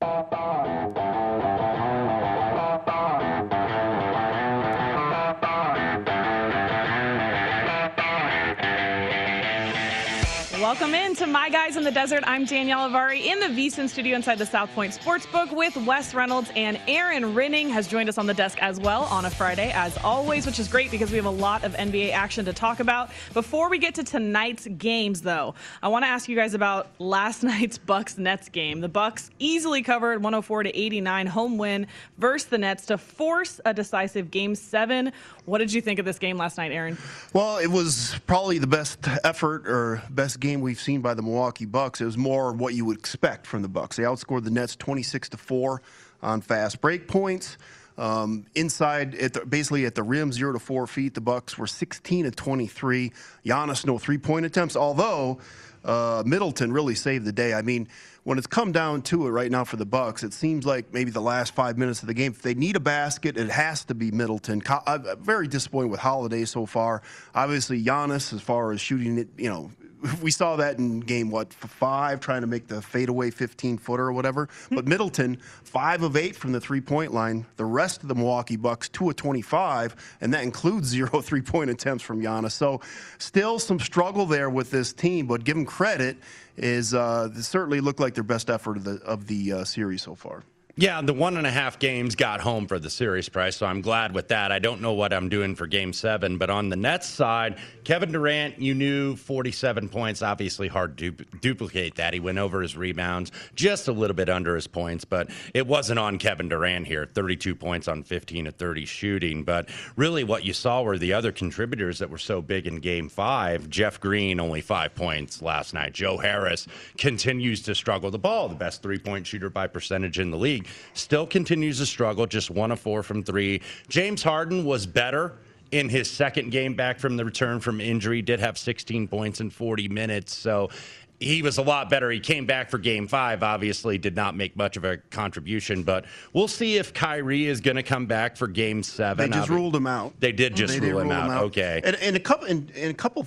Welcome into My Guys in the Desert. I'm Danielle Avari in the VSiN studio inside the South Point Sportsbook with Wes Reynolds, and Aaron Rinning has joined us on the desk as well on a Friday, as always, which is great because we have a lot of NBA action to talk about. Before we get to tonight's games, though, I want to ask you guys about last night's Bucks-Nets game. The Bucks easily covered 104-89 home win versus the Nets to force a decisive Game 7. What did you think of this game last night, Aaron? Well, it was probably the best effort or best game we've seen by the Milwaukee Bucks. It was more what you would expect from the Bucks. They outscored the Nets 26-4 on fast break points. Inside, basically at the rim, 0 to 4 feet, the Bucks were 16-23. Giannis, no three-point attempts, although Middleton really saved the day. I mean, when it's come down to it right now for the Bucks, it seems like maybe the last 5 minutes of the game, if they need a basket, it has to be Middleton. I'm very disappointed with Holiday so far. Obviously, Giannis, as far as shooting it, we saw that in game, 5, trying to make the fadeaway 15-footer or whatever. But Middleton, 5 of 8 from the three-point line. The rest of the Milwaukee Bucks, 2 of 25, and that includes 0 three-point attempts from Giannis. So still some struggle there with this team, but give them credit, is they certainly look like their best effort of the series so far. Yeah, the 1.5 games got home for the series price, so I'm glad with that. I don't know what I'm doing for Game 7, but on the Nets side, Kevin Durant, you knew 47 points, obviously hard to duplicate that. He went over his rebounds, just a little bit under his points, but it wasn't on Kevin Durant here, 32 points on 15 of 30 shooting. But really what you saw were the other contributors that were so big in Game 5. Jeff Green, only 5 points last night. Joe Harris continues to struggle the ball, the best three-point shooter by percentage in the league. Still continues to struggle, just 1 of 4 from 3. James Harden was better in his second game back from the return from injury, did have 16 points in 40 minutes. So he was a lot better. He came back for Game 5, obviously did not make much of a contribution, but we'll see if Kyrie is going to come back for Game 7. They just ruled him out. They did just rule him out. Okay. And a couple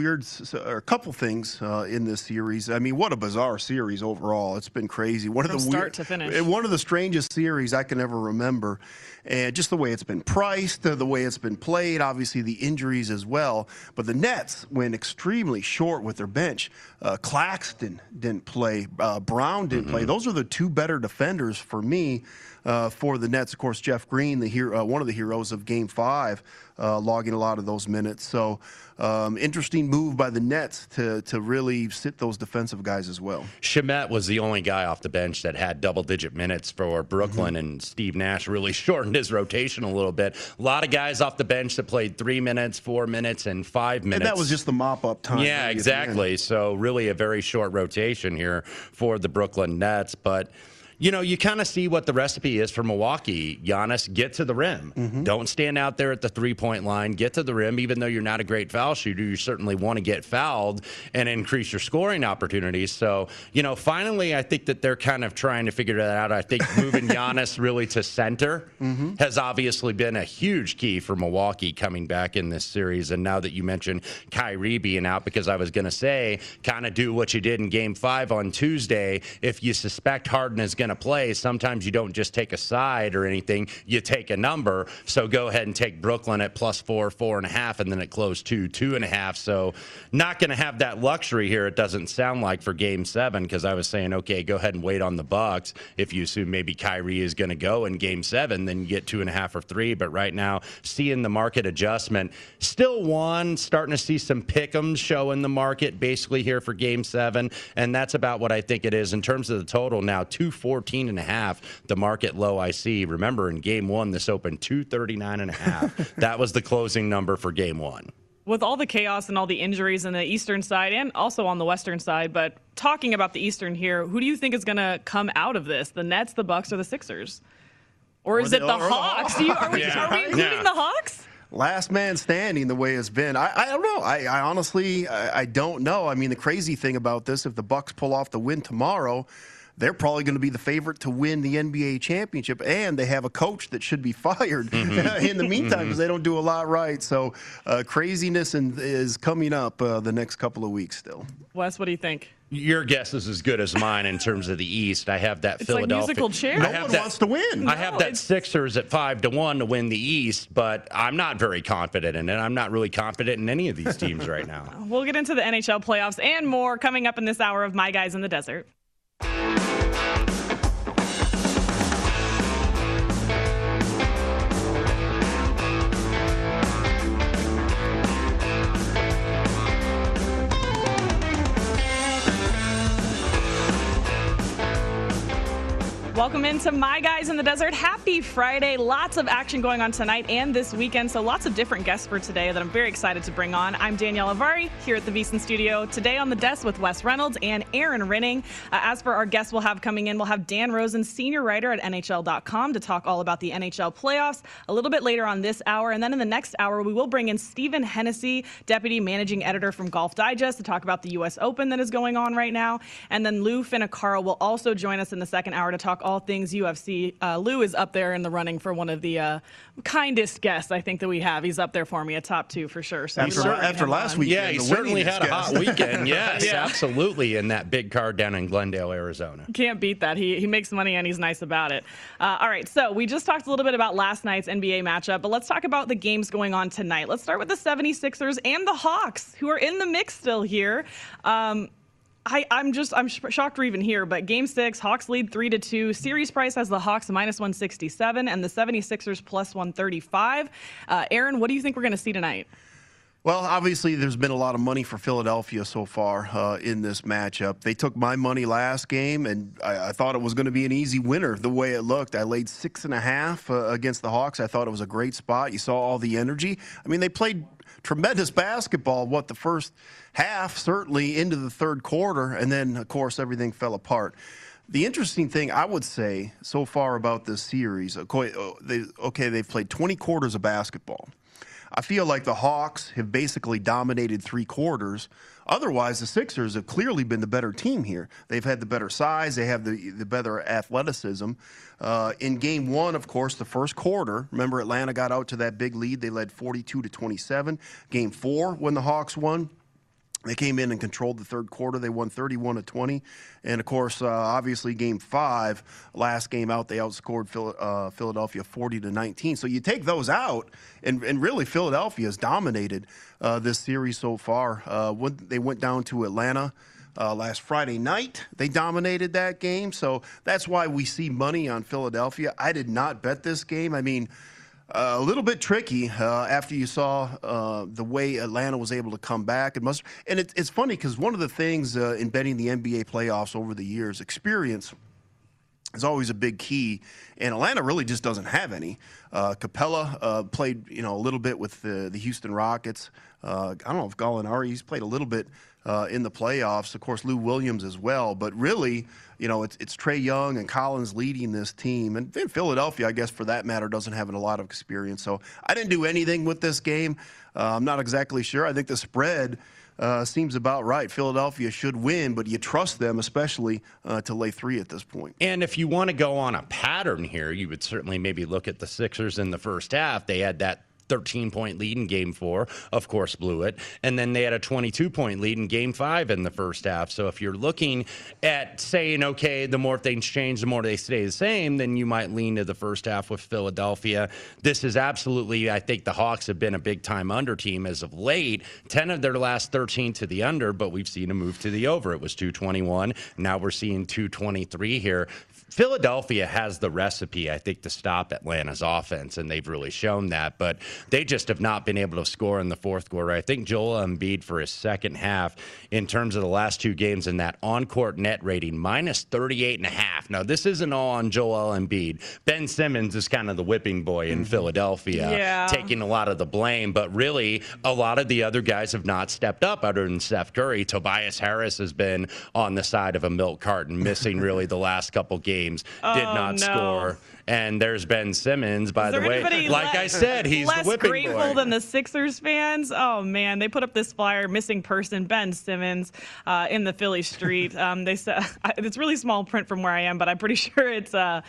things in this series. I mean, what a bizarre series overall. It's been crazy. From start to finish. One of the strangest series I can ever remember. And just the way it's been priced, the way it's been played, obviously the injuries as well. But the Nets went extremely short with their bench. Claxton didn't play. Brown didn't play. Those are the two better defenders for me for the Nets. Of course, Jeff Green, one of the heroes of Game 5, logging a lot of those minutes. So interesting move by the Nets to really sit those defensive guys as well. Shamet was the only guy off the bench that had double-digit minutes for Brooklyn, and Steve Nash really shortened his rotation a little bit. A lot of guys off the bench that played 3 minutes, 4 minutes, and 5 minutes. And that was just the mop-up time. Yeah, exactly. So really a very short rotation here for the Brooklyn Nets. But you kind of see what the recipe is for Milwaukee. Giannis, get to the rim. Don't stand out there at the three-point line. Get to the rim. Even though you're not a great foul shooter, you certainly want to get fouled and increase your scoring opportunities. So, finally, I think that they're kind of trying to figure that out. I think moving Giannis really to center has obviously been a huge key for Milwaukee coming back in this series. And now that you mentioned Kyrie being out, because I was going to say, kind of do what you did in Game 5 on Tuesday. If you suspect Harden is going to play, sometimes you don't just take a side or anything, you take a number. So go ahead and take Brooklyn at +4, 4.5, and then it closed to 2.5. So not going to have that luxury here, it doesn't sound like, for Game 7, because I was saying, okay, go ahead and wait on the Bucks. If you assume maybe Kyrie is going to go in Game 7, then you get 2.5 or 3. But right now, seeing the market adjustment, still starting to see some pick'ems show in the market basically here for Game 7, and that's about what I think it is in terms of the total now. 214.5, the market low I see. Remember, in Game 1, this opened 239.5. That was the closing number for Game 1. With all the chaos and all the injuries on the Eastern side and also on the Western side, but talking about the Eastern here, who do you think is going to come out of this? The Nets, the Bucks, or the Sixers? Or is it the Hawks? Are we including the Hawks? Last man standing the way it's been. I don't know. I honestly, I don't know. I mean, the crazy thing about this, if the Bucks pull off the win tomorrow, they're probably going to be the favorite to win the NBA championship, and they have a coach that should be fired in the meantime because they don't do a lot right. So craziness is coming up the next couple of weeks still. Wes, what do you think? Your guess is as good as mine in terms of the East. I have that Philadelphia. Like musical chairs. No one wants to win. I have that Sixers at 5-1 to win the East, but I'm not very confident in it. I'm not really confident in any of these teams right now. We'll get into the NHL playoffs and more coming up in this hour of My Guys in the Desert. Welcome into My Guys in the Desert. Happy Friday. Lots of action going on tonight and this weekend, so lots of different guests for today that I'm very excited to bring on. I'm Danielle Avari here at the VSiN studio. Today on the desk with Wes Reynolds and Aaron Rinning. As for our guests we'll have coming in, we'll have Dan Rosen, senior writer at NHL.com, to talk all about the NHL playoffs a little bit later on this hour. And then in the next hour, we will bring in Stephen Hennessy, deputy managing editor from Golf Digest, to talk about the U.S. Open that is going on right now. And then Lou Finicaro will also join us in the second hour to talk all things UFC. Lou is up there in the running for one of the kindest guests I think that we have. He's up there for me, a top two for sure. So after last week, yeah, he certainly had a hot weekend. Yes, absolutely, in that big card down in Glendale, Arizona. Can't beat that. He makes money and he's nice about it. All right, so we just talked a little bit about last night's NBA matchup, but let's talk about the games going on tonight. Let's start with the 76ers and the Hawks, who are in the mix still here. I'm shocked we're even here, but Game 6, Hawks lead 3-2. Series price has the Hawks -167 and the 76ers +135. Aaron, what do you think we're going to see tonight? Well, obviously, there's been a lot of money for Philadelphia so far in this matchup. They took my money last game, and I thought it was going to be an easy winner the way it looked. I laid 6.5 against the Hawks. I thought it was a great spot. You saw all the energy. I mean, they played tremendous basketball, the first half, certainly into the third quarter, and then, of course, everything fell apart. The interesting thing I would say so far about this series, they've played 20 quarters of basketball. I feel like the Hawks have basically dominated 3 quarters. Otherwise, the Sixers have clearly been the better team here. They've had the better size. They have the better athleticism. In Game 1, of course, the first quarter, remember Atlanta got out to that big lead. They led 42-27. Game 4, when the Hawks won, they came in and controlled the third quarter. They won 31-20. And, of course, obviously, Game 5, last game out, they outscored Philadelphia 40-19. So you take those out, and really Philadelphia has dominated this series so far. When they went down to Atlanta last Friday night, they dominated that game. So that's why we see money on Philadelphia. I did not bet this game. I mean, a little bit tricky after you saw the way Atlanta was able to come back. And it's funny because one of the things in betting the NBA playoffs over the years, experience is always a big key, and Atlanta really just doesn't have any. Capella played a little bit with the Houston Rockets. I don't know if Gallinari, he's played a little bit in the playoffs. Of course, Lou Williams as well. But really, it's Trae Young and Collins leading this team. And Philadelphia, I guess, for that matter, doesn't have a lot of experience. So I didn't do anything with this game. I'm not exactly sure. I think the spread seems about right. Philadelphia should win, but you trust them, especially to lay 3 at this point. And if you want to go on a pattern here, you would certainly maybe look at the Sixers in the first half. They had that 13-point lead in Game 4, of course, blew it. And then they had a 22-point lead in Game 5 in the first half. So if you're looking at saying, okay, the more things change, the more they stay the same, then you might lean to the first half with Philadelphia. This is absolutely, I think the Hawks have been a big-time under team as of late. 10 of their last 13 to the under, but we've seen a move to the over. It was 221. Now we're seeing 223 here. Philadelphia has the recipe, I think, to stop Atlanta's offense, and they've really shown that. But they just have not been able to score in the fourth quarter. I think Joel Embiid for his second half in terms of the last 2 games in that on-court net rating, -38.5. Now, this isn't all on Joel Embiid. Ben Simmons is kind of the whipping boy in Philadelphia, taking a lot of the blame. But really, a lot of the other guys have not stepped up other than Steph Curry. Tobias Harris has been on the side of a milk carton, missing really the last couple games games did not score. And there's Ben Simmons, by the way. I said, he's less the whipping grateful boy. than the Sixers fans. Oh man, they put up this flyer, missing person Ben Simmons, in the Philly street. They said it's really small print from where I am, but I'm pretty sure it's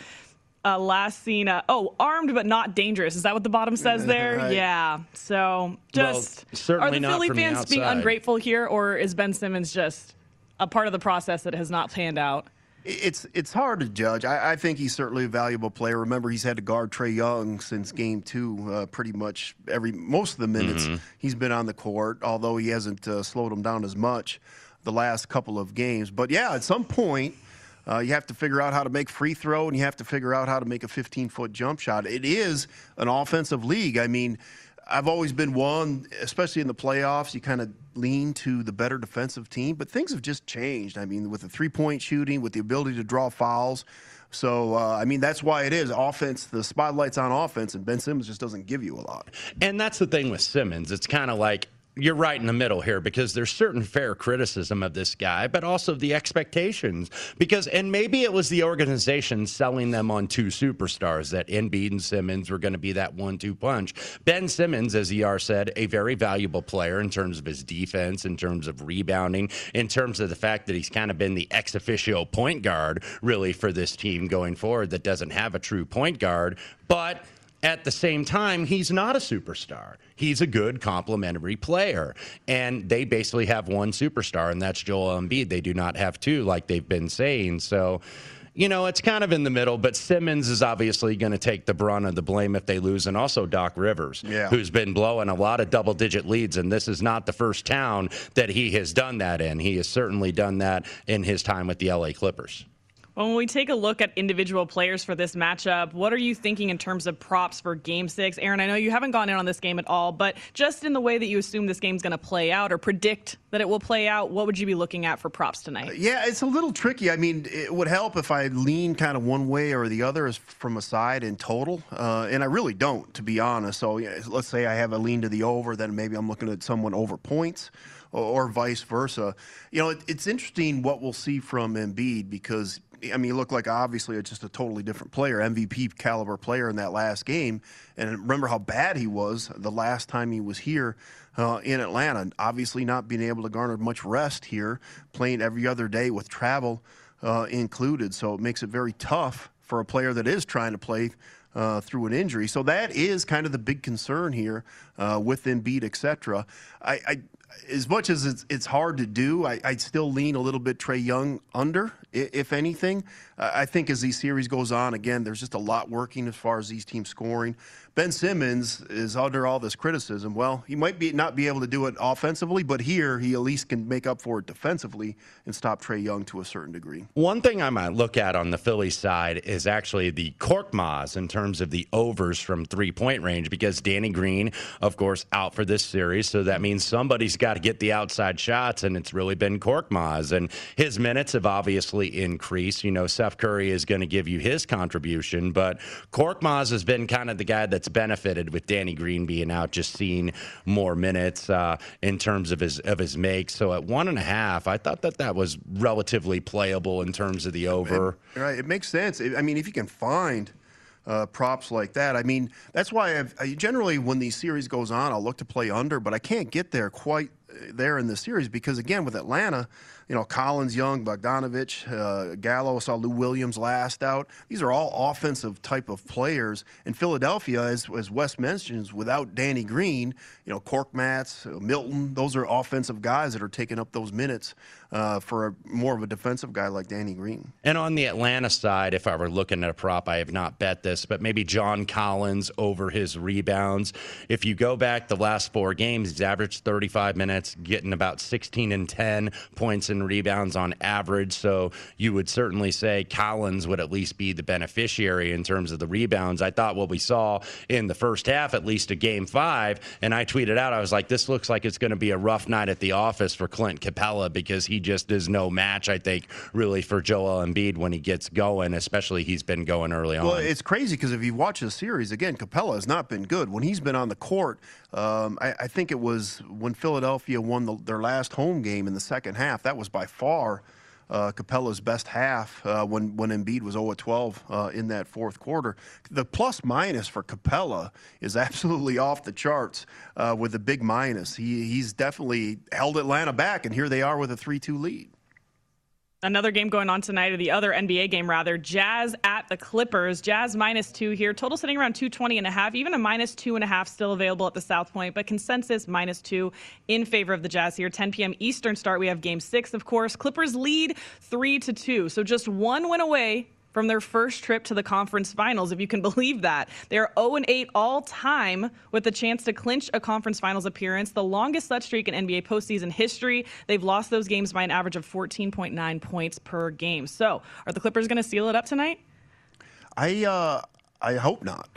last seen. Armed but not dangerous. Is that what the bottom says there? Right. Yeah. So just certainly are the not Philly from the fans being outside. ungrateful here, or is Ben Simmons just a part of the process that has not panned out? It's hard to judge. I think he's certainly a valuable player. Remember, he's had to guard Trae Young since Game 2, pretty much most of the minutes he's been on the court, although he hasn't slowed him down as much the last couple of games. But, yeah, at some point, you have to figure out how to make free throw, and you have to figure out how to make a 15-foot jump shot. It is an offensive league. I mean, I've always been one, especially in the playoffs, you kind of lean to the better defensive team, but things have just changed. I mean, with the three-point shooting, with the ability to draw fouls. So, I mean, that's why it is offense. The spotlight's on offense, and Ben Simmons just doesn't give you a lot. And that's the thing with Simmons. It's kind of like, you're right in the middle here, because there's certain fair criticism of this guy, but also the expectations. And maybe it was the organization selling them on two superstars, that Embiid and Simmons were going to be that 1-2 punch. Ben Simmons, as ER said, a very valuable player in terms of his defense, in terms of rebounding, in terms of the fact that he's kind of been the ex officio point guard, really, for this team going forward that doesn't have a true point guard. But at the same time, he's not a superstar. He's a good complementary player. And they basically have one superstar, and that's Joel Embiid. They do not have two, like they've been saying. So, it's kind of in the middle, but Simmons is obviously going to take the brunt of the blame if they lose, and also Doc Rivers, who's been blowing a lot of double-digit leads, and this is not the first town that he has done that in. He has certainly done that in his time with the LA Clippers. Well, when we take a look at individual players for this matchup, what are you thinking in terms of props for Game 6? Aaron, I know you haven't gone in on this game at all, but just in the way that you assume this game's going to play out or predict that it will play out, what would you be looking at for props tonight? Yeah, it's a little tricky. I mean, it would help if I lean kind of one way or the other as from a side in total, and I really don't, to be honest. So let's say I have a lean to the over, then maybe I'm looking at someone over points, or vice versa. It's interesting what we'll see from Embiid, because I mean, he looked like obviously just a totally different player, MVP caliber player in that last game. And remember how bad he was the last time he was here in Atlanta. Obviously not being able to garner much rest here, playing every other day with travel included. So it makes it very tough for a player that is trying to play through an injury. So that is kind of the big concern here with Embiid, et cetera. As much as it's hard to do, I'd still lean a little bit Trae Young under, if anything. I think as these series goes on, again, there's just a lot working as far as these teams scoring. Ben Simmons is under all this criticism. Well, he might not be able to do it offensively, but here he at least can make up for it defensively and stop Trae Young to a certain degree. One thing I might look at on the Phillies side is actually the Korkmaz in terms of the overs from three-point range, because Danny Green, of course, out for this series, so that means somebody's got to get the outside shots, and it's really been Korkmaz. And his minutes have obviously increased. Seth Curry is going to give you his contribution, but Korkmaz has been kind of the guy that's benefited with Danny Green being out, just seeing more minutes in terms of his make. So at 1.5, I thought that was relatively playable in terms of the over. Right, it makes sense. I mean, if you can find props like that, I mean, that's why I generally, when these series goes on, I'll look to play under, but I can't get there quite there in the series because, again, with Atlanta, Collins, Young, Bogdanovich, Gallo, saw Lou Williams last out. These are all offensive type of players. In Philadelphia, as Wes mentions, without Danny Green, Korkmaz, Milton, those are offensive guys that are taking up those minutes for more of a defensive guy like Danny Green. And on the Atlanta side, if I were looking at a prop, I have not bet this, but maybe John Collins over his rebounds. If you go back the last 4 games, he's averaged 35 minutes, getting about 16 and 10 points and rebounds on average. So you would certainly say Collins would at least be the beneficiary in terms of the rebounds. I thought what we saw in the first half, at least of Game 5, and I tweeted out, I was like, this looks like it's going to be a rough night at the office for Clint Capella, because he just is no match, I think, really for Joel Embiid when he gets going, especially he's been going early on. Well, it's crazy because if you watch the series, again, Capella has not been good. When he's been on the court, I think it was when Philadelphia won their last home game in the second half. That was by far Capella's best half when Embiid was 0-12 in that fourth quarter. The plus-minus for Capella is absolutely off the charts with a big minus. He's definitely held Atlanta back, and here they are with a 3-2 lead. Another game going on tonight, or the other NBA game rather, Jazz at the Clippers. Jazz -2 here. Total sitting around 220.5. Even a -2.5 still available at the South Point, but consensus -2 in favor of the Jazz here. 10 p.m. Eastern start. We have Game 6, of course. Clippers lead 3-2, so just one win away from their first trip to the conference finals, if you can believe that. They're 0-8 all-time with a chance to clinch a conference finals appearance, the longest such streak in NBA postseason history. They've lost those games by an average of 14.9 points per game. So, are the Clippers going to seal it up tonight? I hope not.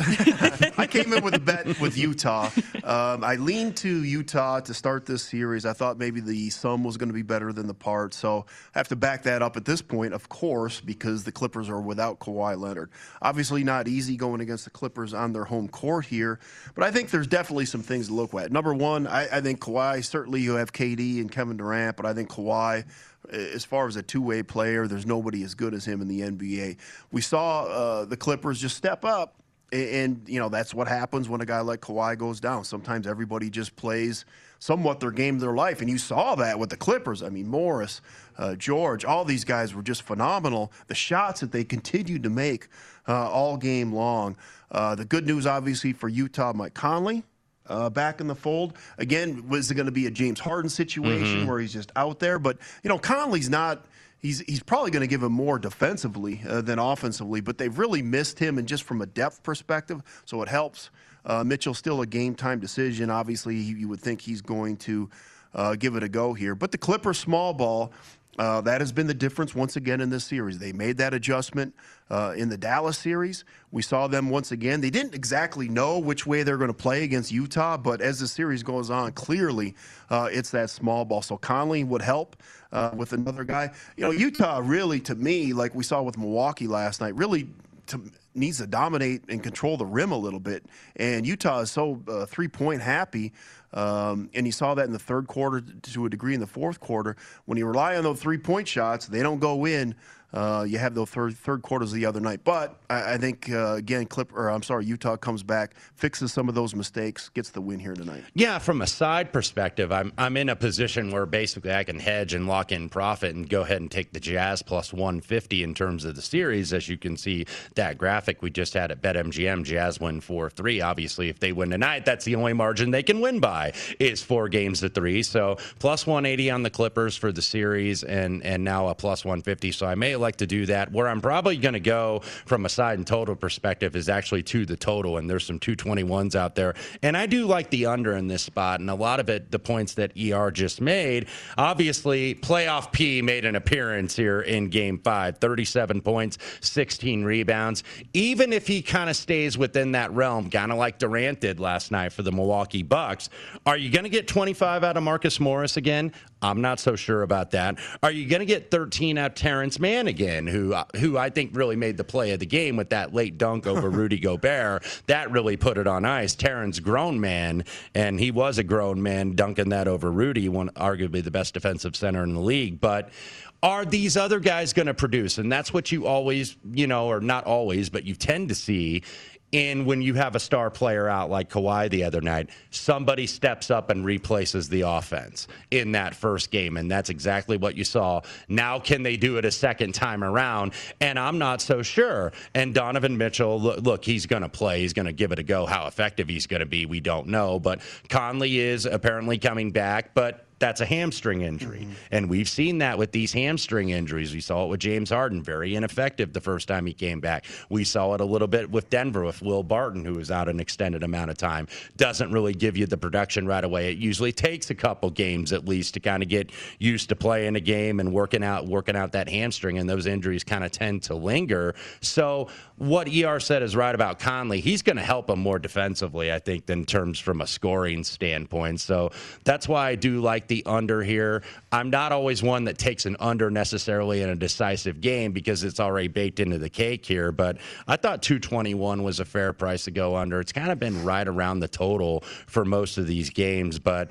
I came in with a bet with Utah. I leaned to Utah to start this series. I thought maybe the sum was going to be better than the part. So I have to back that up at this point, of course, because the Clippers are without Kawhi Leonard. Obviously not easy going against the Clippers on their home court here. But I think there's definitely some things to look at. Number one, I think Kawhi, certainly you have KD and Kevin Durant, but I think Kawhi, as far as a two-way player, there's nobody as good as him in the NBA. We saw the Clippers just step up, and that's what happens when a guy like Kawhi goes down. Sometimes everybody just plays somewhat their game of their life, and you saw that with the Clippers. I mean, Morris, George, all these guys were just phenomenal. The shots that they continued to make all game long. The good news, obviously, for Utah, Mike Conley. Back in the fold. Again, was it going to be a James Harden situation where he's just out there? But, Conley's not – he's probably going to give him more defensively than offensively, but they've really missed him, and just from a depth perspective, so it helps. Mitchell's still a game-time decision. Obviously, you would think he's going to give it a go here. But the Clippers small ball – that has been the difference once again in this series. They made that adjustment in the Dallas series. We saw them once again. They didn't exactly know which way they're going to play against Utah, but as the series goes on, clearly it's that small ball. So Conley would help with another guy. Utah really, to me, like we saw with Milwaukee last night, really needs to dominate and control the rim a little bit. And Utah is so three-point happy. And you saw that in the third quarter to a degree in the fourth quarter. When you rely on those three-point shots, they don't go in. You have those third quarters the other night. But I think, again, Utah comes back, fixes some of those mistakes, gets the win here tonight. Yeah, from a side perspective, I'm in a position where basically I can hedge and lock in profit and go ahead and take the Jazz plus 150 in terms of the series. As you can see, that graphic we just had at BetMGM, Jazz win 4-3. Obviously, if they win tonight, that's the only margin they can win by, is 4-3. So plus 180 on the Clippers for the series, and now a plus 150. So I may like to do that. Where I'm probably going to go from a side and total perspective is actually to the total, and there's some 221s out there. And I do like the under in this spot, and a lot of it, the points that ER just made. Obviously, playoff P made an appearance here in Game 5, 37 points, 16 rebounds. Even if he kind of stays within that realm, kind of like Durant did last night for the Milwaukee Bucks, are you going to get 25 out of Marcus Morris again? I'm not so sure about that. Are you going to get 13 out of Terrence Mann again, who I think really made the play of the game with that late dunk over Rudy Gobert? That really put it on ice. Terrence, grown man, and he was a grown man dunking that over Rudy, one arguably the best defensive center in the league. But are these other guys going to produce? And that's what you always, or not always, but you tend to see in when you have a star player out like Kawhi the other night, somebody steps up and replaces the offense in that first game, and that's exactly what you saw. Now can they do it a second time around? And I'm not so sure. And Donovan Mitchell, look, he's going to play. He's going to give it a go. How effective he's going to be, we don't know. But Conley is apparently coming back, but that's a hamstring injury. And we've seen that with these hamstring injuries. We saw it with James Harden, very ineffective the first time he came back. We saw it a little bit with Denver with Will Barton, who was out an extended amount of time. Doesn't really give you the production right away. It usually takes a couple games at least to kind of get used to playing a game and working out that hamstring, and those injuries kind of tend to linger. So what ER said is right about Conley. He's going to help him more defensively, I think, than terms from a scoring standpoint. So that's why I do like the under here. I'm not always one that takes an under necessarily in a decisive game because it's already baked into the cake here, but I thought 221 was a fair price to go under. It's kind of been right around the total for most of these games, but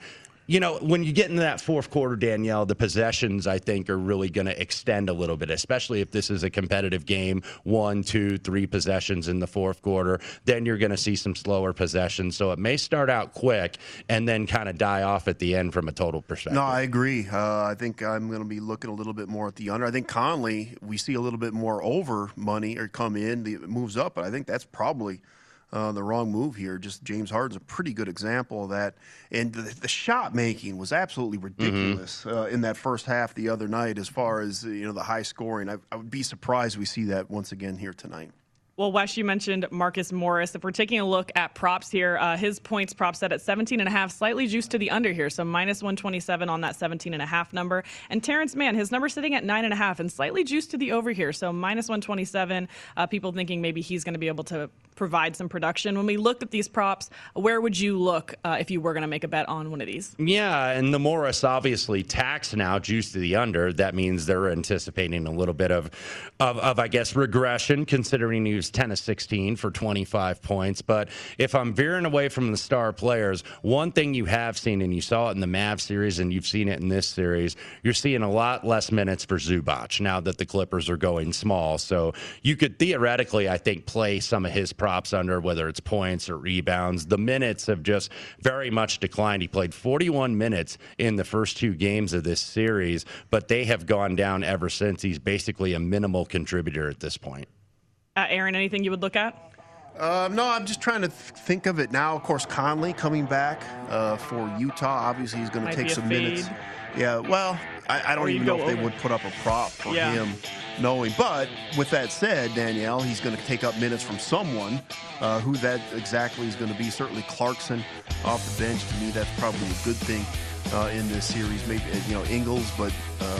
when you get into that fourth quarter, Danielle, the possessions, I think, are really going to extend a little bit, especially if this is a competitive game, 1, 2, 3 possessions in the fourth quarter. Then you're going to see some slower possessions. So it may start out quick and then kind of die off at the end from a total perspective. No, I agree. I think I'm going to be looking a little bit more at the under. I think Conley, we see a little bit more over money or come in. It moves up, but I think that's probably the wrong move here. Just James Harden's a pretty good example of that. And the shot making was absolutely ridiculous in that first half the other night as far as the high scoring. I would be surprised we see that once again here tonight. Well, Wes, you mentioned Marcus Morris. If we're taking a look at props here, his points prop set at 17.5, slightly juiced to the under here, so minus 127 on that 17.5 number. And Terrence Mann, his number sitting at 9.5 and slightly juiced to the over here, so minus 127. People thinking maybe he's going to be able to provide some production. When we looked at these props, where would you look if you were going to make a bet on one of these? Yeah, and the Morris obviously tax now, juiced to the under. That means they're anticipating a little bit of I guess, regression, considering he was 10 of 16 for 25 points. But if I'm veering away from the star players, one thing you have seen, and you saw it in the Mavs series and you've seen it in this series, you're seeing a lot less minutes for Zubac now that the Clippers are going small. So you could theoretically, I think, play some of his props under, whether it's points or rebounds. The minutes have just very much declined. He played 41 minutes in the first 2 games of this series, but they have gone down ever since. He's basically a minimal contributor at this point. Aaron, anything you would look at? No, I'm just trying to think of it now. Of course, Conley coming back for Utah. Obviously, he's going to take some minutes. Yeah, well, I don't even know if they would put up a prop for him, knowing. But with that said, Danielle, he's going to take up minutes from someone. Who that exactly is going to be? Certainly Clarkson off the bench. To me, that's probably a good thing in this series. Maybe Ingles, but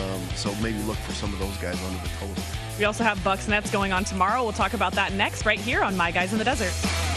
so maybe look for some of those guys under the total. We also have Bucks Nets going on tomorrow. We'll talk about that next right here on My Guys in the Desert.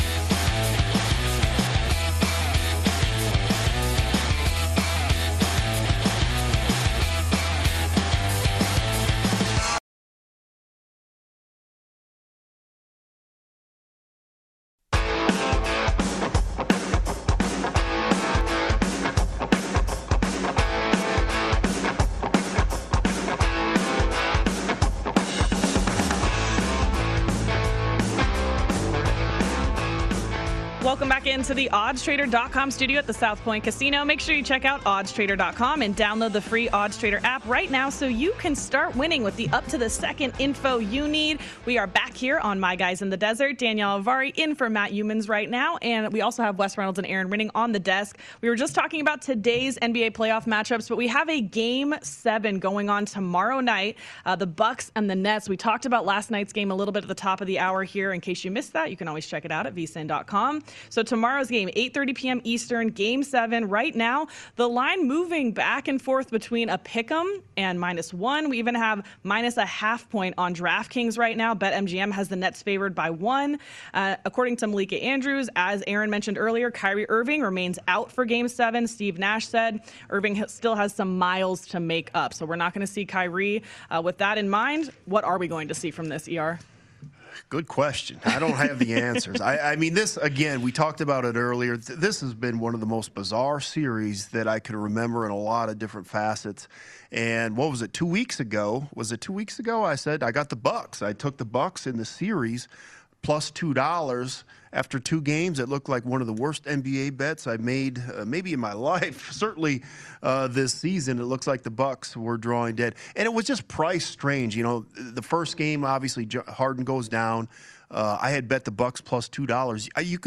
Welcome back into the oddstrader.com studio at the South Point Casino. Make sure you check out oddstrader.com and download the free OddsTrader app right now so you can start winning with the up-to-the-second info you need. We are back here on My Guys in the Desert. Danielle Avari in for Matt Youmans right now, and we also have Wes Reynolds and Aaron Rinning on the desk. We were just talking about today's NBA playoff matchups, but we have a Game 7 going on tomorrow night, the Bucks and the Nets. We talked about last night's game a little bit at the top of the hour here. In case you missed that, you can always check it out at vsin.com. So tomorrow's game, 8:30 p.m. Eastern, Game 7. Right now, the line moving back and forth between a pick'em and -1. We even have -0.5 point on DraftKings right now. BetMGM has the Nets favored by 1. According to Malika Andrews, as Aaron mentioned earlier, Kyrie Irving remains out for Game 7. Steve Nash said Irving still has some miles to make up. So we're not going to see Kyrie. With that in mind, what are we going to see from this, ER? Good question. I don't have the answers. I mean, this, again, we talked about it earlier. This has been one of the most bizarre series that I can remember in a lot of different facets. And what was it, 2 weeks ago? Was it 2 weeks ago? I said I got the Bucks. I took the Bucks in the series plus $2. After 2 games, it looked like one of the worst NBA bets I made maybe in my life. Certainly this season, it looks like the Bucks were drawing dead. And it was just price strange. You know, the first game, obviously, Harden goes down. I had bet the Bucks plus $2.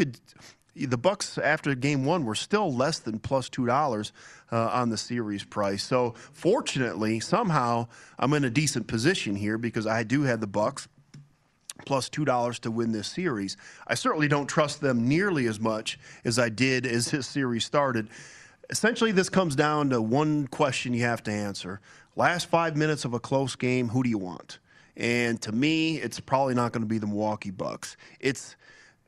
The Bucks after Game 1 were still less than plus $2 on the series price. So fortunately, somehow, I'm in a decent position here because I do have the Bucks plus $2 to win this series. I certainly don't trust them nearly as much as I did as this series started. Essentially, this comes down to one question you have to answer. Last 5 minutes of a close game, who do you want? And to me, it's probably not going to be the Milwaukee Bucks. It's,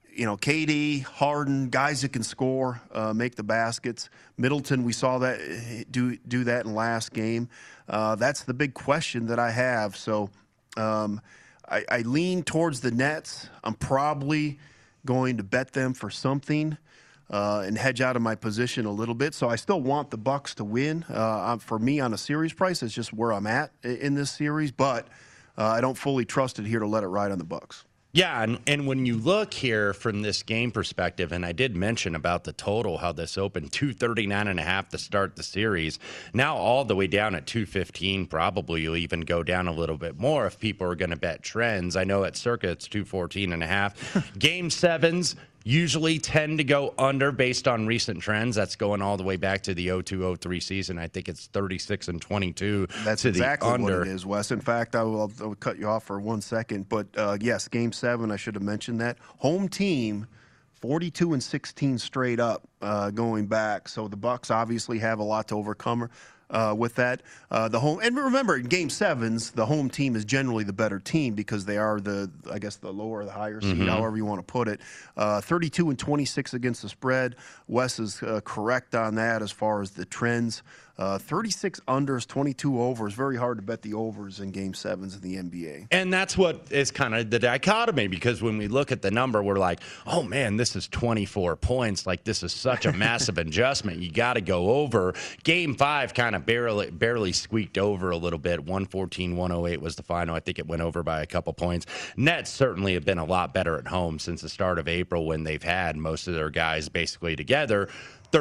KD, Harden, guys that can score, make the baskets. Middleton, we saw that do that in last game. That's the big question that I have. So, I lean towards the Nets. I'm probably going to bet them for something. and hedge out of my position a little bit. So I still want the Bucks to win. For me, on a series price, it's just where I'm at in this series, but I don't fully trust it here to let it ride on the Bucks. Yeah, and when you look here from this game perspective, and I did mention about the total, how this opened 239.5 to start the series, now all the way down at 215. Probably you'll even go down a little bit more if people are going to bet trends. I know at circa it's 214.5. Game sevens usually tend to go under based on recent trends. That's going all the way back to the 02-03 season. I think it's 36-22. That's to exactly the under. what it is, Wes. In fact, I will cut you off for 1 second. But, yes, Game 7, I should have mentioned that. Home team, 42-16 straight up going back. So the Bucks obviously have a lot to overcome with that. The home, and remember, in Game 7s, the home team is generally the better team because they are the lower or the higher seed, however you want to put it. 32-26 against the spread. Wes is correct on that as far as the trends. 36 unders, 22 overs. Very hard to bet the overs in Game 7s in the NBA. And that's what is kind of the dichotomy, because when we look at the number, we're like, oh, man, this is 24 points. Like, this is such a massive adjustment. You got to go over. Game 5 kind of barely squeaked over a little bit. 114-108 was the final. I think it went over by a couple points. Nets certainly have been a lot better at home since the start of April, when they've had most of their guys basically together.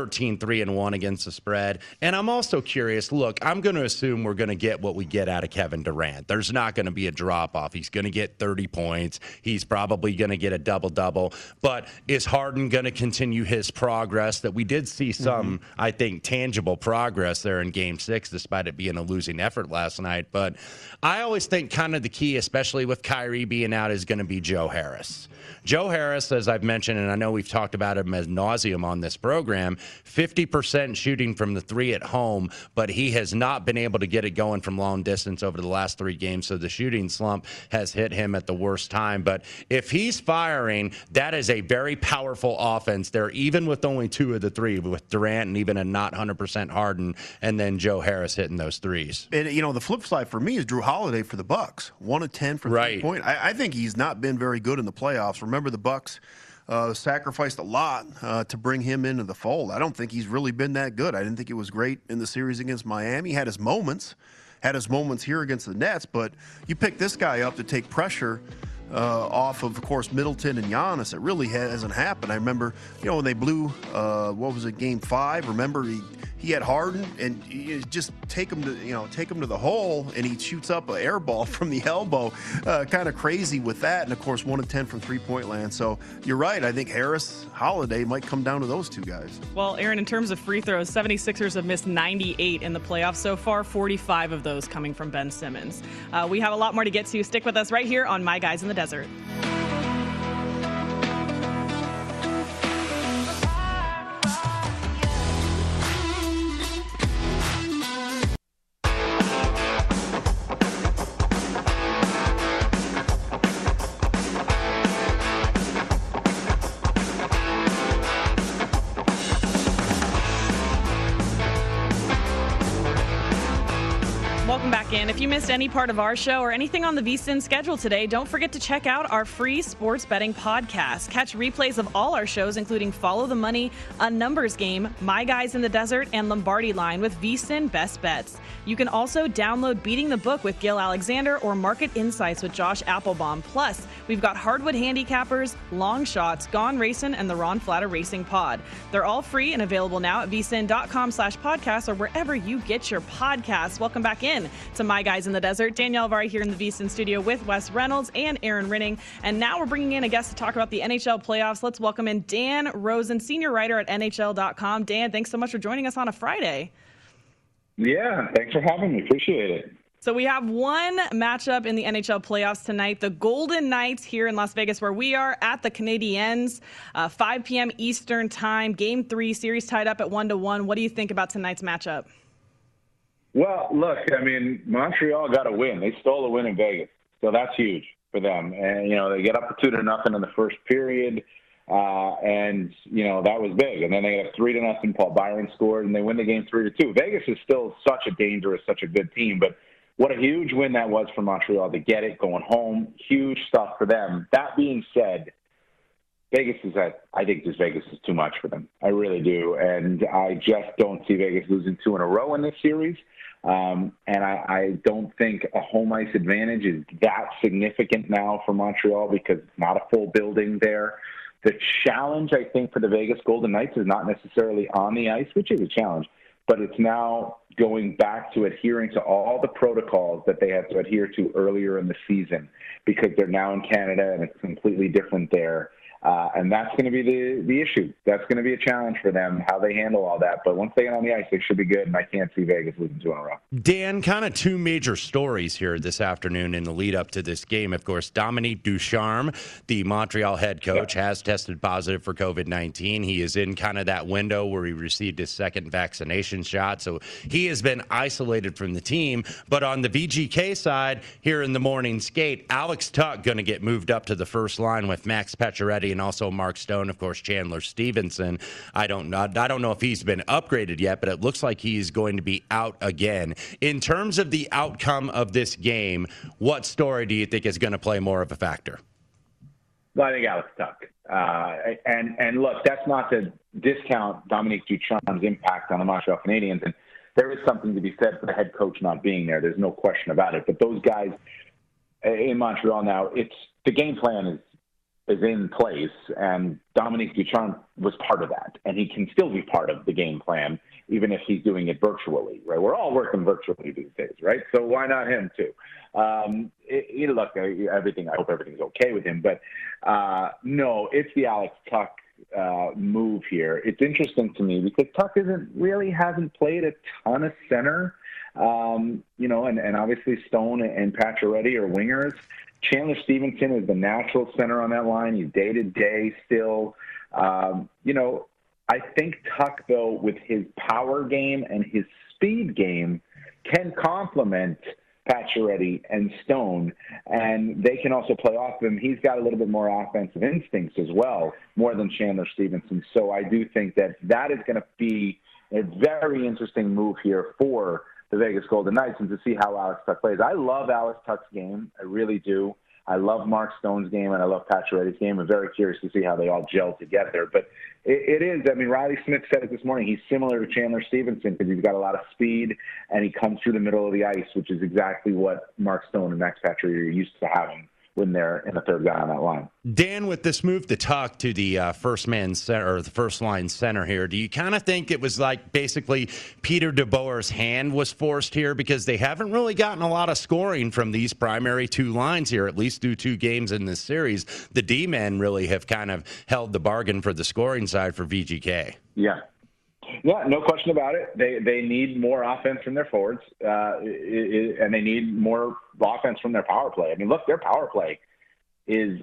13-3-1 against the spread. And I'm also curious, look, I'm going to assume we're going to get what we get out of Kevin Durant. There's not going to be a drop-off. He's going to get 30 points. He's probably going to get a double-double. But is Harden going to continue his progress? That we did see some, I think, tangible progress there in Game 6, despite it being a losing effort last night. But I always think kind of the key, especially with Kyrie being out, is going to be Joe Harris. Joe Harris, as I've mentioned, and I know we've talked about him ad nauseum on this program, 50% shooting from the three at home, but he has not been able to get it going from long distance over the last 3 games, so the shooting slump has hit him at the worst time. But if he's firing, that is a very powerful offense there, even with only 2 of the 3, with Durant and even a not 100% Harden, and then Joe Harris hitting those threes. And, you know, the flip side for me is Drew Holiday for the Bucks. 1 of 10 for 3-point. I think he's not been very good in the playoffs. Remember, the Bucks sacrificed a lot to bring him into the fold. I don't think he's really been that good. I didn't think he was great in the series against Miami. He had his moments here against the Nets, but you pick this guy up to take pressure off of course, Middleton and Giannis. It really hasn't happened. I remember, when they blew, Game 5? Remember, he had Harden, and you just take him to the hole, and he shoots up an air ball from the elbow. Kind of crazy with that. And of course, 1 of 10 from 3-point land. So you're right. I think Harris, Holiday might come down to those 2 guys. Well, Aaron, in terms of free throws, 76ers have missed 98 in the playoffs so far, 45 of those coming from Ben Simmons. We have a lot more to get to. Stick with us right here on My Guys in the Desert. Welcome back in. If you missed any part of our show or anything on the VSiN schedule today, don't forget to check out our free sports betting podcast. Catch replays of all our shows, including Follow the Money, A Numbers Game, My Guys in the Desert, and Lombardi Line with VSiN Best Bets. You can also download Beating the Book with Gil Alexander or Market Insights with Josh Applebaum. Plus, we've got Hardwood Handicappers, Long Shots, Gone Racing, and the Ron Flatter Racing Pod. They're all free and available now at vsin.com/podcast or wherever you get your podcasts. Welcome back in to My Guys in the Desert. Danielle Avari here in the VSiN studio with Wes Reynolds and Aaron Rinning. And now we're bringing in a guest to talk about the NHL playoffs. Let's welcome in Dan Rosen, senior writer at NHL.com. Dan, thanks so much for joining us on a Friday. Yeah, thanks for having me. Appreciate it. So we have one matchup in the NHL playoffs tonight. The Golden Knights here in Las Vegas, where we are, at the Canadiens, 5 p.m. Eastern time. Game 3, series tied up at 1-1. What do you think about tonight's matchup? Well, look, I mean, Montreal got a win. They stole a win in Vegas, so that's huge for them. And, they get up to 2-0 in the first period, and, that was big. And then they got 3-0. Paul Byron scored, and they win the game 3-2. Vegas is still such a dangerous, such a good team, but what a huge win that was for Montreal to get it going home. Huge stuff for them. That being said, Vegas I think this Vegas is too much for them. I really do. And I just don't see Vegas losing 2 in a row in this series. And I don't think a home ice advantage is that significant now for Montreal because it's not a full building there. The challenge, I think, for the Vegas Golden Knights is not necessarily on the ice, which is a challenge, but it's now going back to adhering to all the protocols that they had to adhere to earlier in the season because they're now in Canada and it's completely different there. And that's going to be the issue. That's going to be a challenge for them, how they handle all that. But once they get on the ice, they should be good, and I can't see Vegas losing 2 in a row. Dan, kind of 2 major stories here this afternoon in the lead up to this game. Of course, Dominique Ducharme, the Montreal head coach, has tested positive for COVID-19. He is in kind of that window where he received his second vaccination shot. So he has been isolated from the team. But on the VGK side, here in the morning skate, Alex Tuch going to get moved up to the first line with Max Pacioretty and also Mark Stone, of course, Chandler Stevenson. I don't know if he's been upgraded yet, but it looks like he's going to be out again. In terms of the outcome of this game, what story do you think is going to play more of a factor? Well, I think Alex Tuch. And look, that's not to discount Dominique Ducharme's impact on the Montreal Canadiens. And there is something to be said for the head coach not being there. There's no question about it. But those guys in Montreal now, the game plan is in place, and Dominique Ducharme was part of that, and he can still be part of the game plan, even if he's doing it virtually, right? We're all working virtually these days, right? So why not him too? Look, I hope everything's okay with him, but no, it's the Alex Tuch move here. It's interesting to me because Tuch hasn't played a ton of center, and obviously Stone and Pacioretty are wingers. Chandler Stevenson is the natural center on that line. He's day-to-day still. I think Tuch, though, with his power game and his speed game, can complement Pacioretty and Stone, and they can also play off him. He's got a little bit more offensive instincts as well, more than Chandler Stevenson. So I do think that is going to be a very interesting move here for the Vegas Golden Knights and to see how Alex Tuch plays. I love Alex Tuch's game. I really do. I love Mark Stone's game, and I love Pacioretty's game. I'm very curious to see how they all gel together. But it is. I mean, Riley Smith said it this morning. He's similar to Chandler Stevenson because he's got a lot of speed, and he comes through the middle of the ice, which is exactly what Mark Stone and Max Pacioretty are used to having when they're in the third guy on that line. Dan, with this move to Tuch to the first man center or the first line center here, do you kind of think it was like basically Peter DeBoer's hand was forced here because they haven't really gotten a lot of scoring from these primary 2 lines here, at least through 2 games in this series? The D-men really have kind of held the bargain for the scoring side for VGK. Yeah. Yeah, no question about it. They need more offense from their forwards, and they need more offense from their power play. I mean, look, their power play is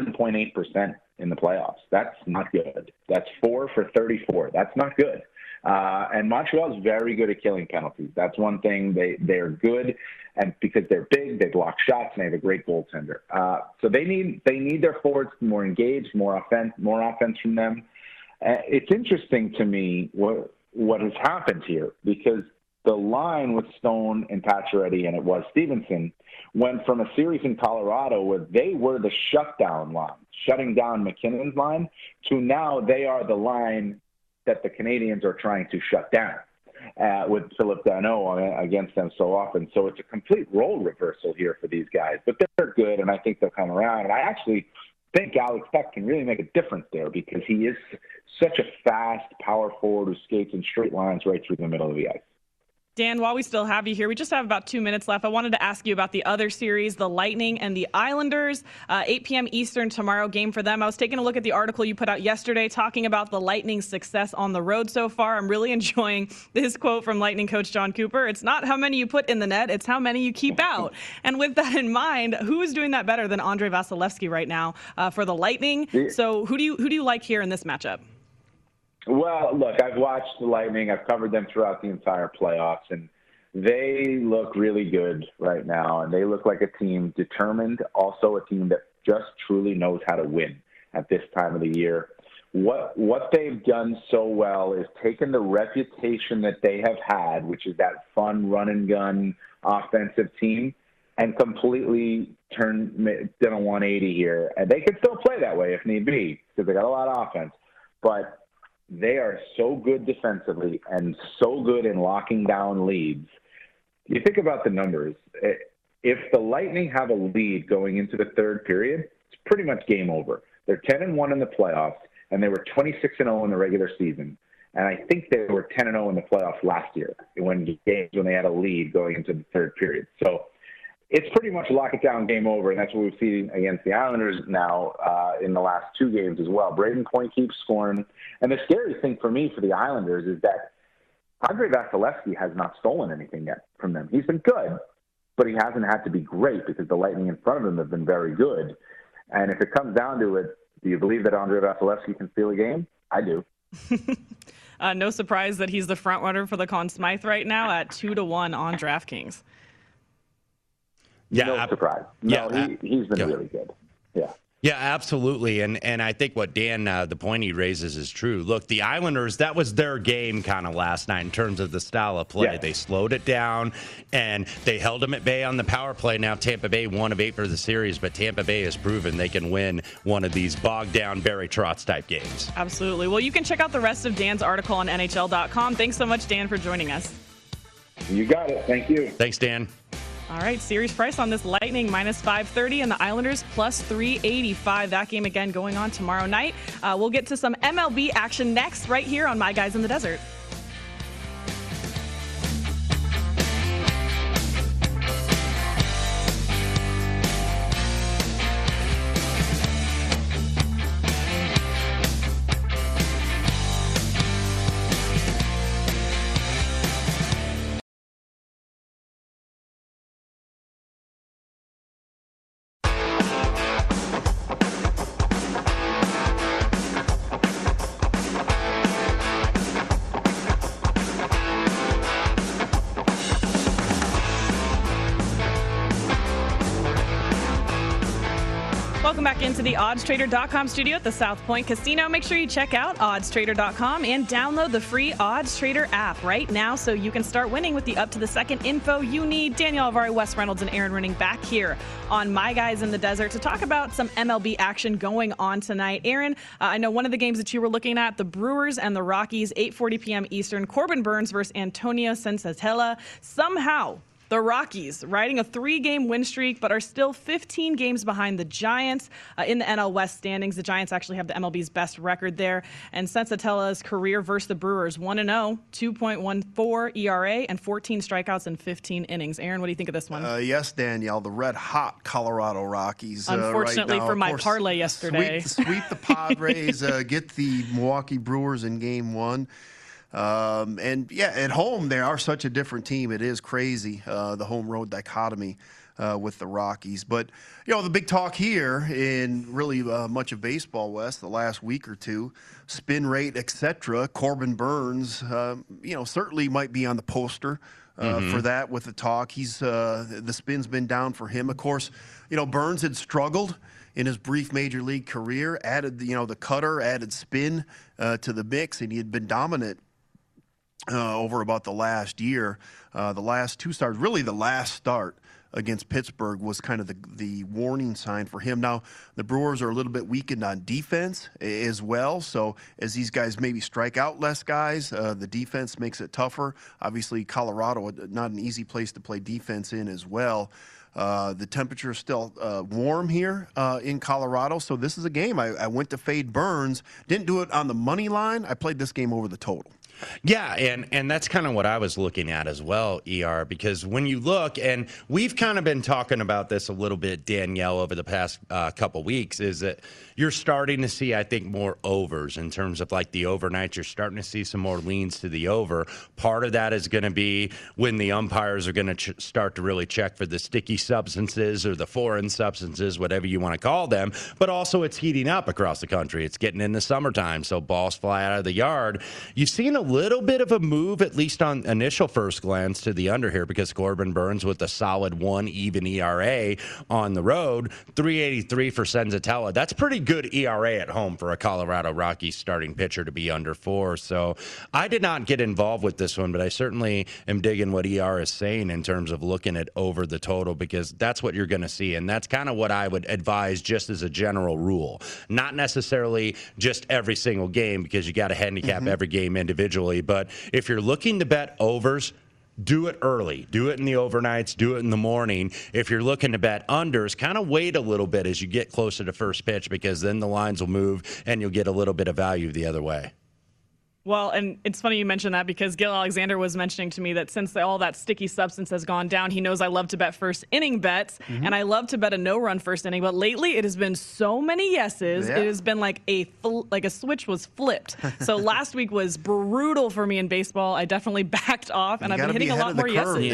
11.8% in the playoffs. That's not good. That's 4 for 34. That's not good. And Montreal is very good at killing penalties. That's one thing. They're good, and because they're big, they block shots, and they have a great goaltender. So they need their forwards more engaged, more offense from them. It's interesting to me what has happened here because the line with Stone and Pacioretty, and it was Stevenson, went from a series in Colorado where they were the shutdown line, shutting down McKinnon's line, to now they are the line that the Canadians are trying to shut down with Philip Danault against them so often. So it's a complete role reversal here for these guys. But they're good, and I think they'll come around. And I actually think Alex Tuch can really make a difference there because he is such a fast power forward who skates in straight lines right through the middle of the ice. Dan, while we still have you here, we just have about 2 minutes left. I wanted to ask you about the other series, the Lightning and the Islanders, 8 p.m. Eastern tomorrow, game for them. I was taking a look at the article you put out yesterday talking about the Lightning's success on the road so far. I'm really enjoying this quote from Lightning coach John Cooper. It's not how many you put in the net, it's how many you keep out. And with that in mind, who is doing that better than Andrei Vasilevsky right now for the Lightning? So who do you like here in this matchup? Well, look, I've watched the Lightning. I've covered them throughout the entire playoffs, and they look really good right now. And they look like a team determined, also a team that just truly knows how to win at this time of the year. What they've done so well is taken the reputation that they have had, which is that fun run-and-gun offensive team, and completely done a 180 here. And they could still play that way if need be because they got a lot of offense. But they are so good defensively and so good in locking down leads. You think about the numbers. If the Lightning have a lead going into the third period, it's pretty much game over. They're 10-1 in the playoffs, and they were 26-0 in the regular season. And I think they were 10-0 in the playoffs last year when they had a lead going into the third period. So it's pretty much lock it down, game over, and that's what we've seen against the Islanders now in the last two games as well. Braden Point keeps scoring. And the scary thing for me for the Islanders is that Andrei Vasilevsky has not stolen anything yet from them. He's been good, but he hasn't had to be great because the Lightning in front of him have been very good. And if it comes down to it, do you believe that Andrei Vasilevsky can steal a game? I do. No surprise that he's the front runner for the Conn Smythe right now at 2-1 on DraftKings. Yeah, no surprise. No, he's been really good. Yeah. Yeah, absolutely. And I think what Dan, the point he raises is true. Look, the Islanders, that was their game kind of last night in terms of the style of play. Yeah. They slowed it down, and they held them at bay on the power play. Now Tampa Bay 1 of 8 for the series, but Tampa Bay has proven they can win one of these bogged-down Barry Trotz type games. Absolutely. Well, you can check out the rest of Dan's article on NHL.com. Thanks so much, Dan, for joining us. You got it. Thank you. Thanks, Dan. All right, series price on this Lightning minus 530 and the Islanders plus 385. That game again going on tomorrow night. We'll get to some MLB action next right here on My Guys in the Desert. Welcome back into the OddsTrader.com studio at the South Point Casino. Make sure you check out OddsTrader.com and download the free OddsTrader app right now so you can start winning with the up-to-the-second info you need. Danielle Avari, Wes Reynolds, and Aaron Renning back here on My Guys in the Desert to talk about some MLB action going on tonight. Aaron, I know one of the games that you were looking at, the Brewers and the Rockies, 8:40 p.m. Eastern. Corbin Burnes versus Antonio Senzatela. Somehow, the Rockies riding a 3-game win streak, but are still 15 games behind the Giants in the NL West standings. The Giants actually have the MLB's best record there. And Senzatela's career versus the Brewers, 1-0, 2.14 ERA, and 14 strikeouts in 15 innings. Aaron, what do you think of this one? Yes, Danielle, the red-hot Colorado Rockies. Unfortunately right now, for my parlay yesterday. Sweep the Padres, get the Milwaukee Brewers in Game 1. And yeah, at home, they are such a different team. It is crazy, the home road dichotomy with the Rockies. But, the big talk here in really much of baseball, West, the last week or two, spin rate, etc. Corbin Burnes, certainly might be on the poster for that with the talk. The spin's been down for him. Of course, Burnes had struggled in his brief major league career, added the cutter, added spin to the mix, and he had been dominant over about the last year. The last two starts, really the last start against Pittsburgh was kind of the warning sign for him. Now, the Brewers are a little bit weakened on defense as well, so as these guys maybe strike out less guys, the defense makes it tougher. Obviously, Colorado, not an easy place to play defense in as well. The temperature is still warm here in Colorado, so this is a game. I went to fade Burnes. Didn't do it on the money line. I played this game over the total. Yeah, and that's kind of what I was looking at as well, ER, because when you look, and we've kind of been talking about this a little bit, Danielle, over the past couple weeks, is that you're starting to see, I think, more overs in terms of like the overnights. You're starting to see some more leans to the over. Part of that is going to be when the umpires are going to start to really check for the sticky substances or the foreign substances, whatever you want to call them. But also it's heating up across the country. It's getting in the summertime, so balls fly out of the yard. You've seen a little bit of a move, at least on initial first glance, to the under here because Corbin Burns with a solid 1 even ERA on the road, 3.83 for Senzatella. That's pretty good ERA at home for a Colorado Rockies starting pitcher to be under 4. So I did not get involved with this one, but I certainly am digging what ER is saying in terms of looking at over the total because that's what you're going to see. And that's kind of what I would advise just as a general rule, not necessarily just every single game because you got to handicap every game individually. But if you're looking to bet overs, do it early. Do it in the overnights. Do it in the morning. If you're looking to bet unders, kind of wait a little bit as you get closer to first pitch because then the lines will move and you'll get a little bit of value the other way. Well, and it's funny you mentioned that because Gil Alexander was mentioning to me that since all that sticky substance has gone down, he knows I love to bet first inning bets, and I love to bet a no-run first inning. But lately, it has been so many yeses. Yeah. It has been like a switch was flipped. So last week was brutal for me in baseball. I definitely backed off, and I've been hitting a lot more yeses.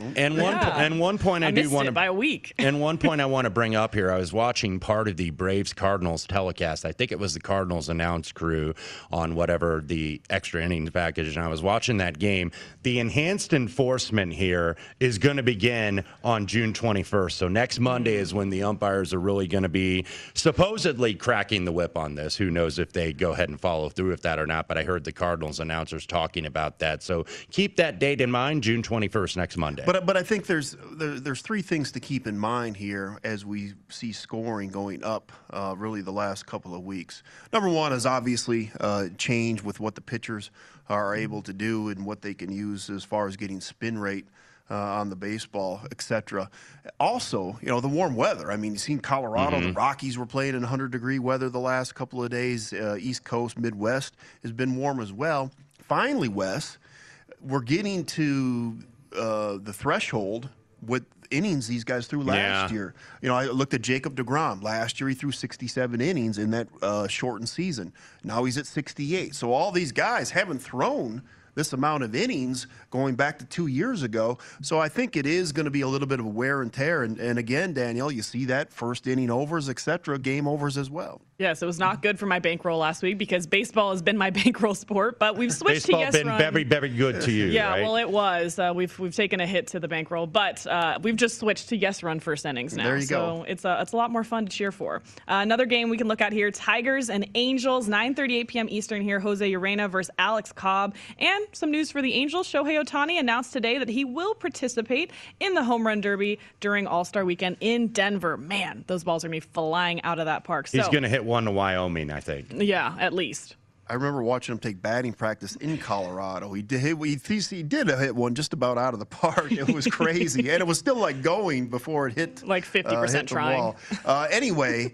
And one point I do want to by a week. And one point I want to bring up here, I was watching part of the Braves Cardinals telecast. I think it was the Cardinals announce crew on whatever the extra innings package, and I was watching that game. The enhanced enforcement here is going to begin on June 21st. So next Monday is when the umpires are really going to be supposedly cracking the whip on this. Who knows if they go ahead and follow through with that or not, but I heard the Cardinals announcers talking about that. So keep that date in mind, June 21st, next Monday. But I think there's 3 things to keep in mind here as we see scoring going up really the last couple of weeks. Number one is obviously change with what the pitchers are able to do and what they can use as far as getting spin rate on the baseball, etc. Also, the warm weather. I mean, you've seen Colorado, the Rockies were playing in 100-degree weather the last couple of days. East Coast, Midwest has been warm as well. Finally, Wes, we're getting to the threshold with innings these guys threw last year. I looked at Jacob deGrom. Last year he threw 67 innings in that shortened season. Now he's at 68. So all these guys haven't thrown this amount of innings going back to 2 years ago. So I think it is going to be a little bit of a wear and tear. And again, Danielle, you see that first inning overs, etc., game overs as well. Yes, it was not good for my bankroll last week because baseball has been my bankroll sport, but we've switched to Yes Run. Baseball been very, very good to you, Yeah, right? well, it was. We've taken a hit to the bankroll, but we've just switched to Yes Run first innings now. There you go. It's a lot more fun to cheer for. Another game we can look at here, Tigers and Angels, 9:38 p.m. Eastern here, Jose Urena versus Alex Cobb. And some news for the Angels, Shohei Ohtani announced today that he will participate in the Home Run Derby during All-Star Weekend in Denver. Man, those balls are going to be flying out of that park. He's going to hit one to Wyoming, I think. Yeah, at least. I remember watching him take batting practice in Colorado. He did hit one just about out of the park. It was crazy. And it was still going before it hit. Like 50% trying. Anyway,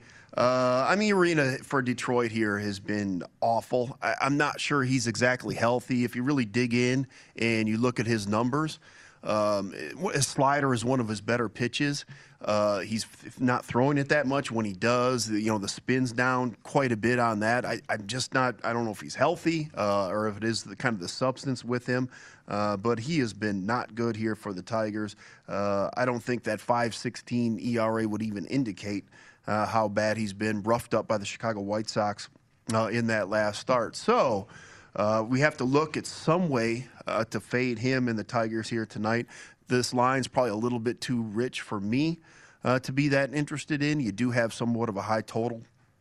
Urena for Detroit here has been awful. I'm not sure he's exactly healthy. If you really dig in and you look at his numbers, his slider is one of his better pitches. He's not throwing it that much when he does. The spin's down quite a bit on that. I'm just not. I don't know if he's healthy or if it is the substance with him. But he has been not good here for the Tigers. I don't think that 5.16 ERA would even indicate how bad he's been. Roughed up by the Chicago White Sox in that last start. So we have to look at some way to fade him and the Tigers here tonight. This line's probably a little bit too rich for me to be that interested in. You do have somewhat of a high total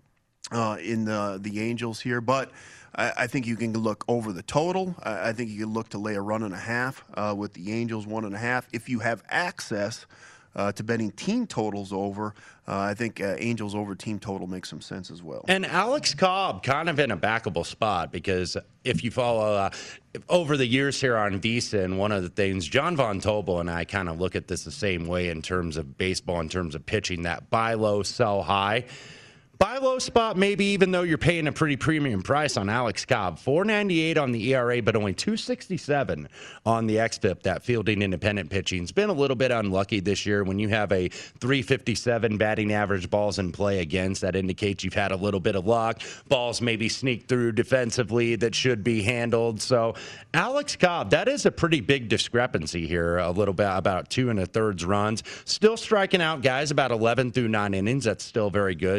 in the Angels here, but I think you can look over the total. I think you can look to lay a 1.5 with the Angels 1.5. If you have access to betting team totals over, I think Angels over team total makes some sense as well. And Alex Cobb kind of in a backable spot because if you follow over the years here on VSiN, one of the things, John Von Tobel and I kind of look at this the same way in terms of baseball, in terms of pitching, that buy low, sell high. Buy low spot, maybe, even though you're paying a pretty premium price on Alex Cobb. 4.98 on the ERA, but only 2.67 on the xFIP. That fielding independent pitching has been a little bit unlucky this year. When you have a 3.57 batting average balls in play against, that indicates you've had a little bit of luck. Balls maybe sneak through defensively that should be handled. So Alex Cobb, that is a pretty big discrepancy here, a little bit, about 2 1/3 runs. Still striking out guys about 11 through 9 innings. That's still very good. Got to keep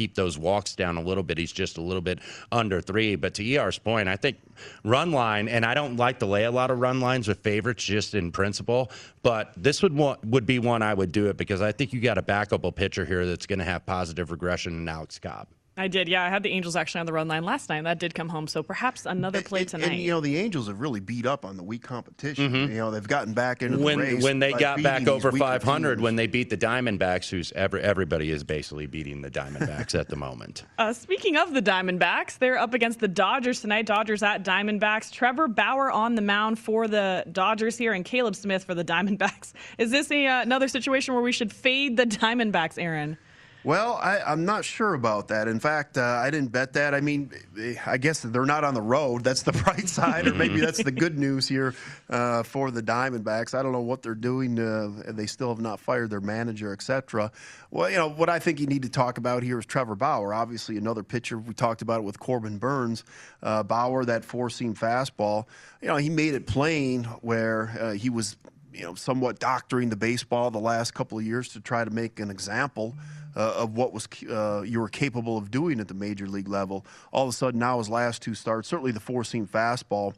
keep those walks down a little bit. He's just a little bit under 3. But to ER's point, I think run line, and I don't like to lay a lot of run lines with favorites just in principle, but this would be one I would do it because I think you got a backable pitcher here that's going to have positive regression in Alex Cobb. I did, yeah. I had the Angels actually on the run line last night. That did come home, so perhaps another play tonight. And the Angels have really beat up on the weak competition. They've gotten back into the race. When they got back over 500, when they beat the Diamondbacks, who's everybody is basically beating the Diamondbacks at the moment. Speaking of the Diamondbacks, they're up against the Dodgers tonight. Dodgers at Diamondbacks. Trevor Bauer on the mound for the Dodgers here, and Caleb Smith for the Diamondbacks. Is this another situation where we should fade the Diamondbacks, Aaron? Well, I'm not sure about that. In fact, I didn't bet that. I mean, I guess they're not on the road. That's the bright side, or maybe that's the good news here for the Diamondbacks. I don't know what they're doing. They still have not fired their manager, etc. Well, what I think you need to talk about here is Trevor Bauer. Obviously, another pitcher. We talked about it with Corbin Burns. Bauer, that four-seam fastball. He made it plain where he was, somewhat doctoring the baseball the last couple of years to try to make an example of what was you were capable of doing at the major league level. All of a sudden, now his last 2 starts, certainly the four-seam fastball,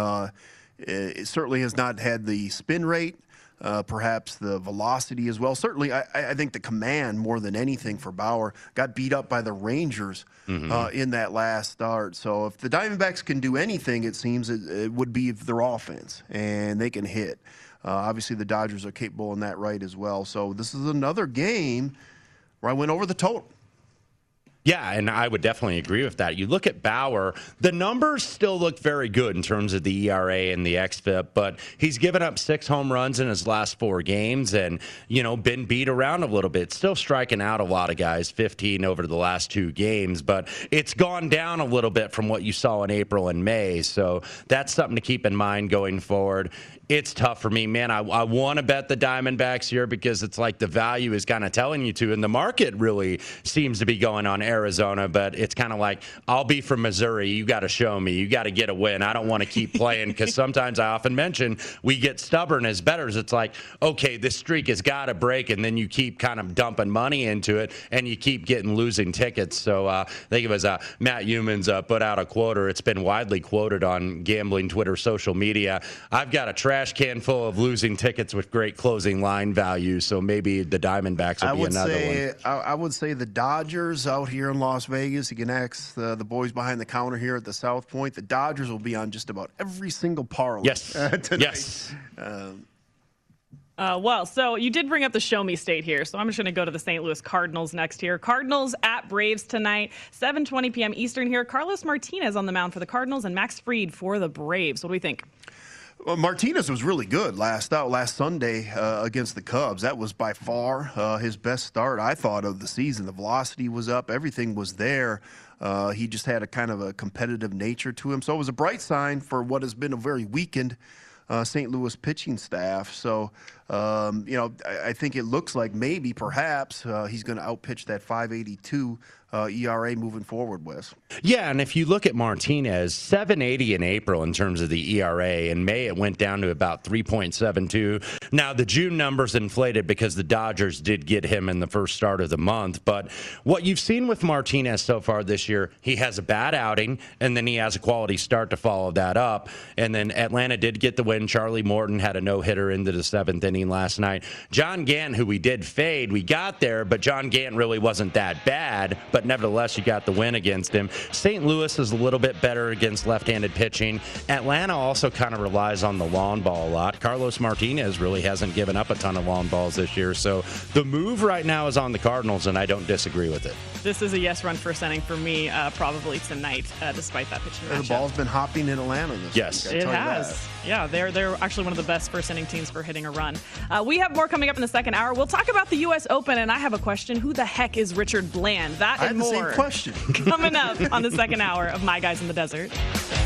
it certainly has not had the spin rate, perhaps the velocity as well. Certainly, I think the command more than anything for Bauer got beat up by the Rangers in that last start. So if the Diamondbacks can do anything, it seems it would be their offense, and they can hit. Obviously, the Dodgers are capable in that right as well. So this is another game where I went over the total. Yeah, and I would definitely agree with that. You look at Bauer, the numbers still look very good in terms of the ERA and the xFIP, but he's given up 6 home runs in his last 4 games and, been beat around a little bit. Still striking out a lot of guys, 15 over the last 2 games, but it's gone down a little bit from what you saw in April and May, so that's something to keep in mind going forward. It's tough for me, man. I want to bet the Diamondbacks here because it's like the value is kind of telling you to, and the market really seems to be going on Arizona, but it's kind of like, I'll be from Missouri. You got to show me. You got to get a win. I don't want to keep playing because sometimes I often mention we get stubborn as bettors. It's like, okay, this streak has got to break, and then you keep kind of dumping money into it, and you keep getting losing tickets. So I think it was Matt Humans put out a quote, or it's been widely quoted on gambling Twitter, social media. I've got a trash can full of losing tickets with great closing line value, so maybe the Diamondbacks will be another one. I would say the Dodgers out here in Las Vegas. You can ask the boys behind the counter here at the South Point. The Dodgers will be on just about every single parlay tonight. Yes. So you did bring up the show me state here, so I'm just going to go to the St. Louis Cardinals next here. Cardinals at Braves tonight, 7:20 p.m. Eastern here. Carlos Martinez on the mound for the Cardinals and Max Fried for the Braves. What do we think? Well, Martinez was really good last Sunday against the Cubs. That was by far his best start, I thought, of the season. The velocity was up. Everything was there. He just had a kind of a competitive nature to him. So it was a bright sign for what has been a very weakened St. Louis pitching staff. So, I think it looks like maybe, perhaps, he's going to outpitch that 5.82 ERA moving forward, Wes. Yeah, and if you look at Martinez, 7.80 in April in terms of the ERA. In May, it went down to about 3.72. Now, the June numbers inflated because the Dodgers did get him in the first start of the month. But what you've seen with Martinez so far this year, he has a bad outing, and then he has a quality start to follow that up. And then Atlanta did get the win. Charlie Morton had a no-hitter into the 7th inning last night. John Gant, who we did fade, we got there, but John Gant really wasn't that bad. But nevertheless, you got the win against him. St. Louis is a little bit better against left-handed pitching. Atlanta also kind of relies on the long ball a lot. Carlos Martinez really hasn't given up a ton of long balls this year. So the move right now is on the Cardinals, and I don't disagree with it. This is a yes run first inning for me, probably tonight, despite that pitching matchup. The ball's been hopping in Atlanta this week. It has. Yeah, they're actually one of the best first inning teams for hitting a run. We have more coming up in the second hour. We'll talk about the U.S. Open, and I have a question. Who the heck is Richard Bland? That and more. I had the same question. Coming up on the second hour of My Guys in the Desert.